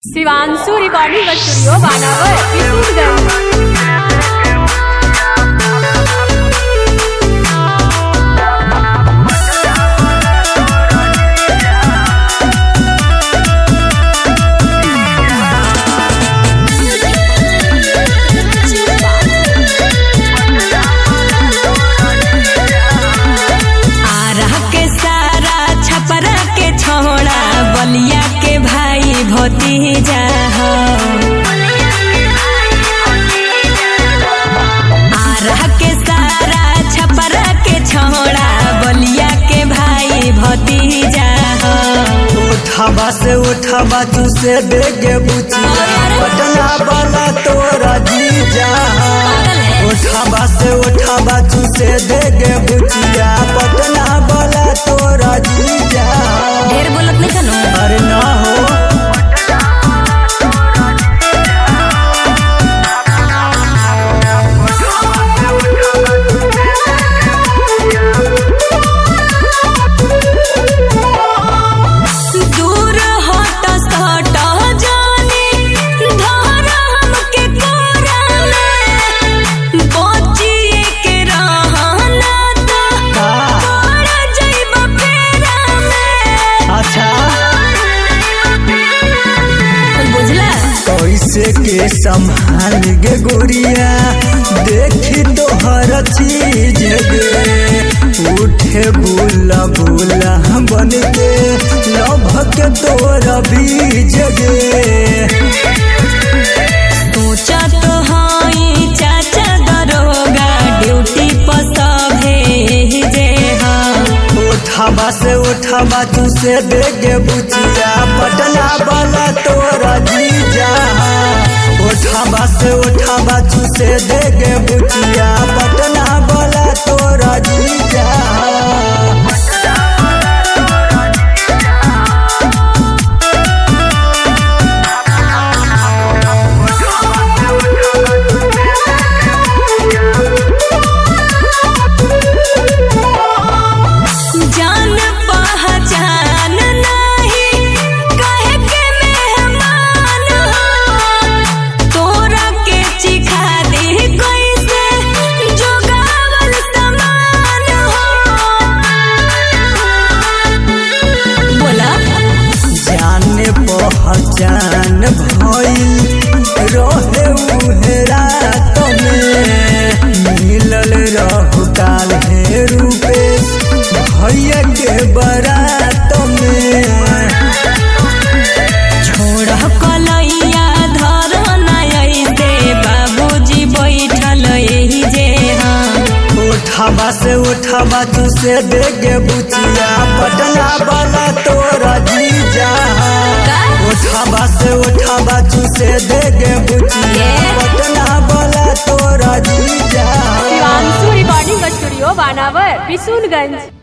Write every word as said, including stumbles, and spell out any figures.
Shivanshu recording studio Banawar Kishorganj. Ballia के भाई भतीजा हो आरा के सारा छपरा के छोड़ा बलिया के भाई भतीजा हो। उठावा से उठावा चूसे बेगे बुचिया पटना वाला तोरा जीजा। उठावा से उठावा चूसे देगे बुचिया पटना वाला तोरा जीजा। ढेर बोलत नहीं खनो अरे ना हो दूर हट सट जानी धर हमके कोरा में बचिए के रहना तो तोड़ जइबा फेरा में। अच्छा बुझला कैसे के संभाल गे गोरिया देखी तोहर चीज गे। उठे बुला बुला बन के लभ के तोरा बीज गे। सोचा तो हाई चाचा दरोगा ड्यूटी पर सभे जे हम। उठावा से उठावा तू से बेगे बुचिया पटना वाला तोरा जीजा। उठावा से उठावा तू से देगे बुचिया पटना वाला तोरा जीजा। जान पहचान नहीं कहे के मेहमान हो तोरा के चिखा दे कैसे जोगावल सामान हो। बोला जाने पहचान भइल रहे उहे रात में मिलल रहु काल हे रूपे भैया के बरात में। छोड़ कलैया धर नई से बाबूजी बैठल यही जे हम। उठावा से उठावा तू से देगे बुचिया पटना वाला तोरा जीजा। उठावा से उठावा तू से देगे बुचिया पटना वाला तोरा जीजा। Shivanshu recording studio Banawar Kishorganj.